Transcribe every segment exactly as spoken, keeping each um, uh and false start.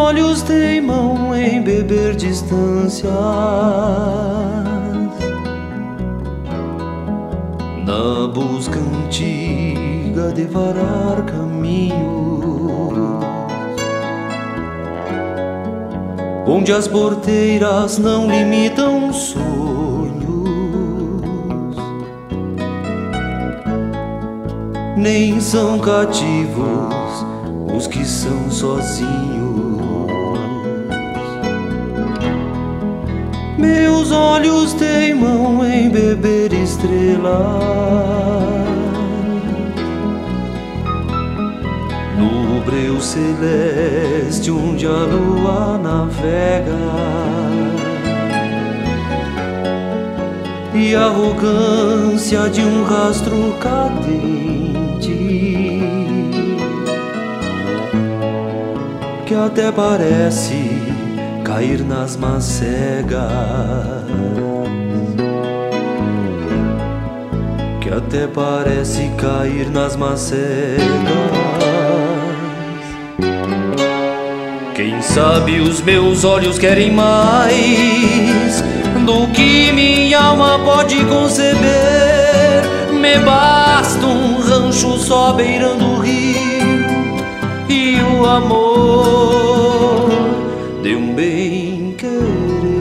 olhos teimam em beber distâncias, na busca antiga de varar caminhos, onde as porteiras não limitam sonhos, nem são cativos os que são sozinhos. Meus olhos teimam em beber estrelas, no breu celeste onde a lua navega, e a arrogância de um rastro cadente que até parece cair nas macegas, que até parece cair nas macegas. Quem sabe os meus olhos querem mais do que minha alma pode conceber. Me basta um rancho só beirando o rio e o amor de um bem querer.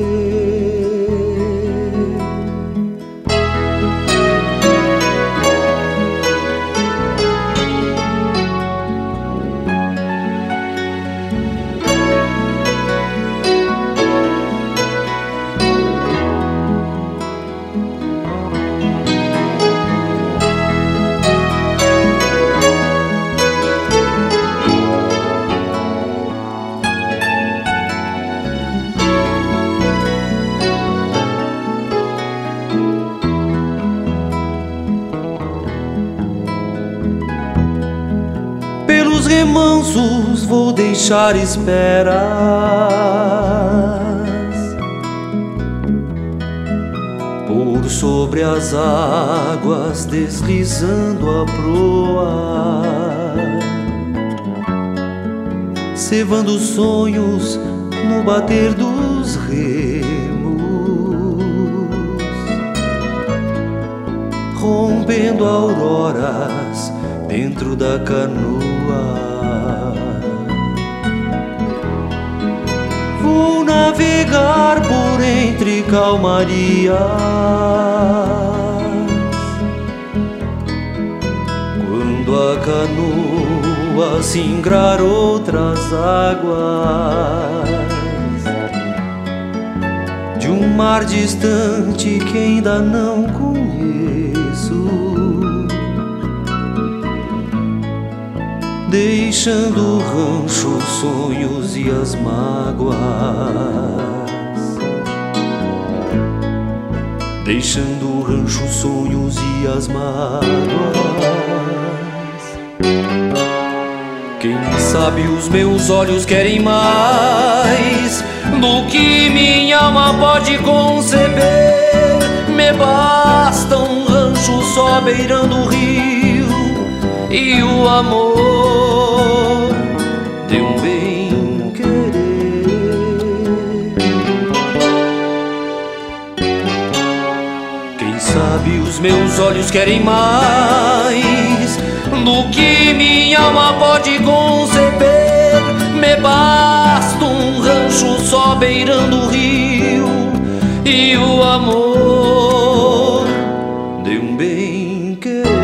Pelos remansos vou deixar esperas, por sobre as águas deslizando a proa, cevando sonhos no bater dos remos, rompendo auroras dentro da canoa. Vou navegar por entre calmarias, quando a canoa singrar outras águas de um mar distante que ainda não conheço, deixando o rancho, os sonhos e as mágoas, deixando o rancho, os sonhos e as mágoas. Quem sabe os meus olhos querem mais do que minha alma pode conceber. Me basta um rancho só beirando o rio e o amor de um bem querer. Quem sabe os meus olhos querem mais do que minha alma pode conceber. Me basta um rancho só beirando o rio e o amor de um bem querer.